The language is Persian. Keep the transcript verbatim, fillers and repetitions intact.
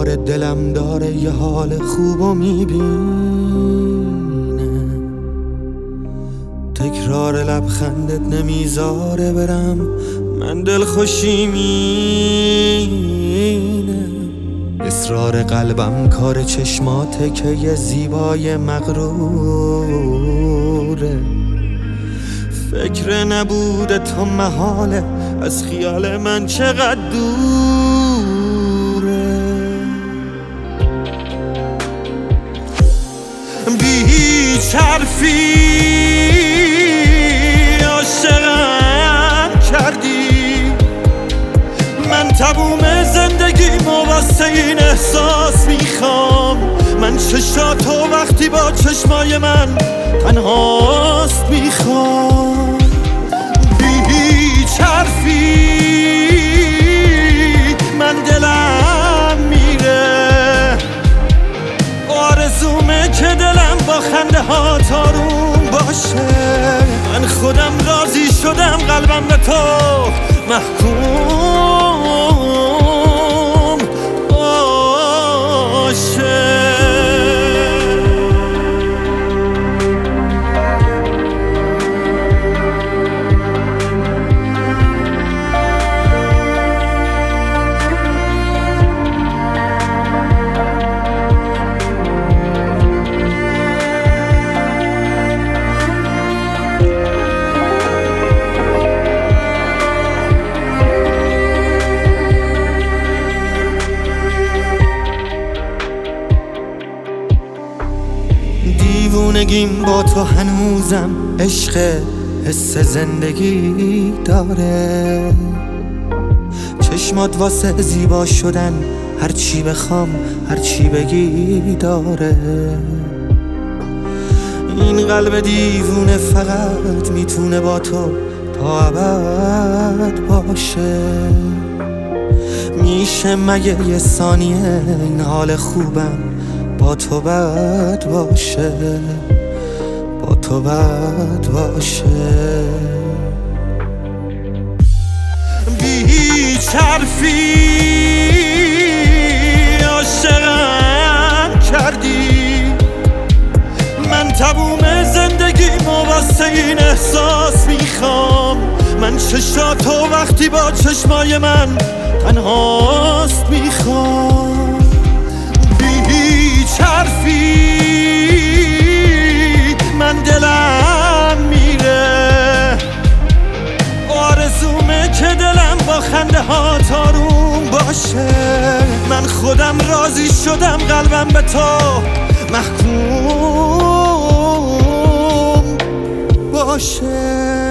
دوباره دلم داره یه حال خوبو میبینه، تکرار لبخندت نمیذاره برم، من دل خوشی مینه. اصرار قلبم کار چشماته که یه زیبای مغروره، فکر نبوده تو محاله از خیال من چقدر دوره. بیهیچ حرفی عاشقم کردی، من تموم زندگیمو واسه این احساس میخوام. من چشاتو وقتی با چشمای من تنهاست میخوام. بی هیچ حرفی من دلم میره، آرزومه که دلم با خنده ها تارون باشه. من خودم راضی شدم قلبم به تو محکوم باشه. دیوونگیم با تو هنوزم عشق حس زندگی داره، چشمات واسه زیبا شدن هر چی بخوام هر چی بگی داره. این قلب دیوونه فقط میتونه با تو تا ابد باشه. میشه مگه یه ثانیه این حال خوبم با تو بد باشه، با تو بد باشه. بی هیچ حرفی عاشقم کردی، من تموم زندگیمو واسه این احساس میخوام. من چشاتو وقتی با چشمای من تنهاست میخوام. حرفی من دلم میره، آرزومه که دلم با خنده ها تارون باشه. من خودم راضی شدم قلبم به تو محکوم باشه.